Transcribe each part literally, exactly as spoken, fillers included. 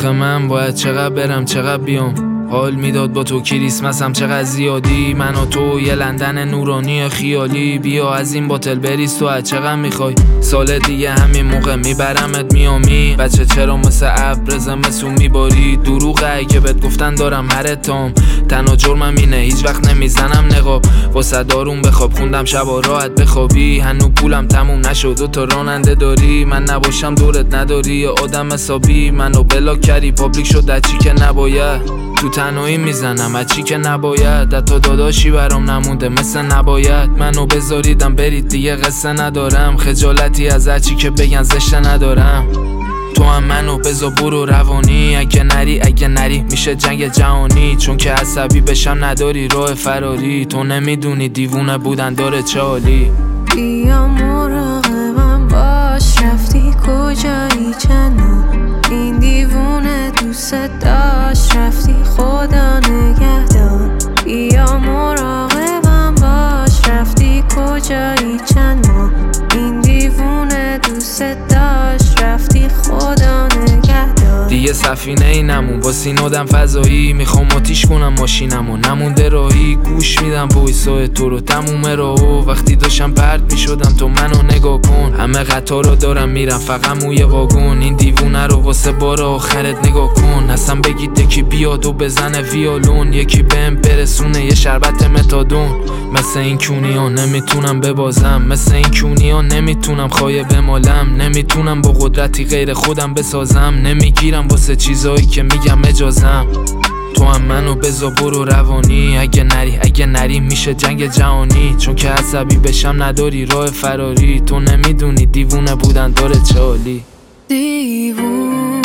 آخه من باید چقدر برم چقدر بیام، حال میداد با تو کریسمسم چقدر زیادی، من و تو یه لندن نورانی خیالی، بیا از این باتل بریز تو از چقدر میخوای، سال دیگه همین موقع میبرمت میامی، بچه چرا مثل ابر زمستون میباری، دروغه اگه بهت گفتن دارم هر تام، تنها جرمم اینه هیچ وقت نمیزنم نقاب، واسه دارون بخواب خوندم شبا راحت بخوابی، هنو پولم تموم نشد دو تا راننده داری، من نباشم دورت نداری یه آدم حسابی، منو بلاک کردی پابلیک شد از چی که نباید، تو تنهایی میزنم از چی که نباید، حتی داداشی برام نمونده مثل نباید، منو بذاریدم برید دیگه قصه ندارم، خجالتی از هر چی که بگن زشته ندارم، تو هم منو بذار برو روانی، اگه نری اگه نری میشه جنگ جهانی، چون که عصبی بشم نداری راه فراری، تو نمیدونی دیوونه بودن داره چه حالی، بیا مراقبم باش رفتی کجایی چنو، این دیوونه دوست داشت رفتی خدا نگهدار، بیا مراقبم باش رفتی کجایی چند ماه، این دیوونه دوست داشت رفتی خدا نگهدار، دیگه سفینه ای نمون با سینادم فضایی، میخوام آتیش کنم ماشینم و نمونده راهی، گوش میدم وایسای تو رو تموم راهو، وقتی داشتم پرد میشدم تو منو نگاه کن، همه قطار رو دارم میرم فقط موی واگن، این دیوونه رو واسه بار آخرت نگاه کن، اصلا بگید یکی بیاد و بزنه ویولون، یکی بهم برسونه یه شربت متادون، مثل این کونیا نمیتونم ببازم، مثل این کونیا نمیتونم خایه بمالم، نمیتونم با قدرتی غیر خودم بسازم، نمیگیرم واسه چیزایی که میگم اجازم، تو هم منو بذار برو روانی، اگه نری اگه نری میشه جنگ جهانی، چون که عصبی بشم نداری راه فراری، تو نمیدونی دیوونه بودن داره چه حالی، دیوونه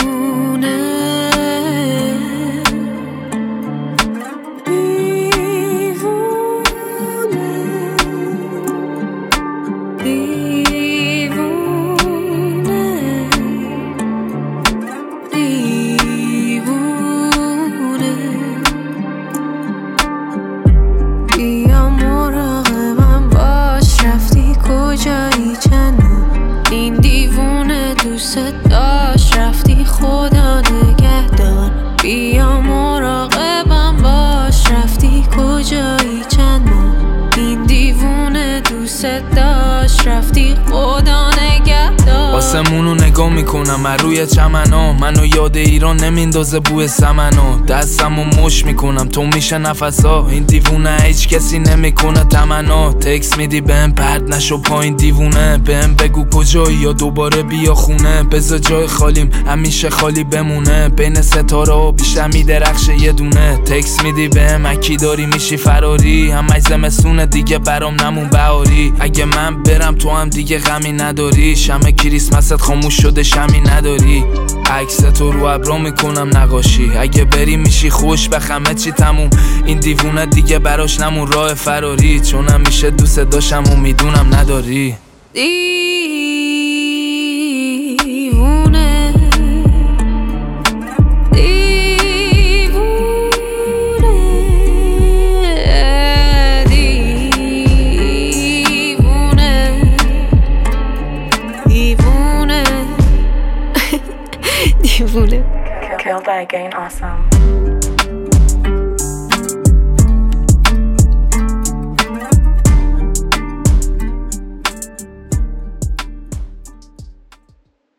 این دیوونه دوست داشت رفتی خدا نگهدار، بیا مراقبم باش رفتی کجایی چند ماه، این دیوونه دوست داشت رفتی خدا نگهدار، آسمونو نگاه میکنم من روی چمنا، منو یاد ایران نمیندازه بوی سمنا، دستمو مش میکنم تو میشه نفسا، این دیوونه هیچ کسی نمیکنه تمنا، تکس میدی بهم پرد نشو پایین دیوونه، بهم بگو کجایی یا دوباره بیا خونه، بذار جای خالیم همیشه خالی بمونه، بین ستاره بیشتر میدرخشه یه دونه، تکس میدی بهم اکی داری میشی فراری، همش زمستونه دیگه برام نمون بهاری، اگه من برم تو هم دیگه غمی نداری، شمع کریسمست خاموش شده شمی نداری، عکس تو رو ابرا میکنم نقاشی، اگه بری میشی خوش به همه چی تموم، این دیوونه دیگه براش نمون راه فراری، چون همیشه دوست داشتم و میدونم نداری، دیوونه دیوونه دیوونه دیوونه Killed by Again Awesome.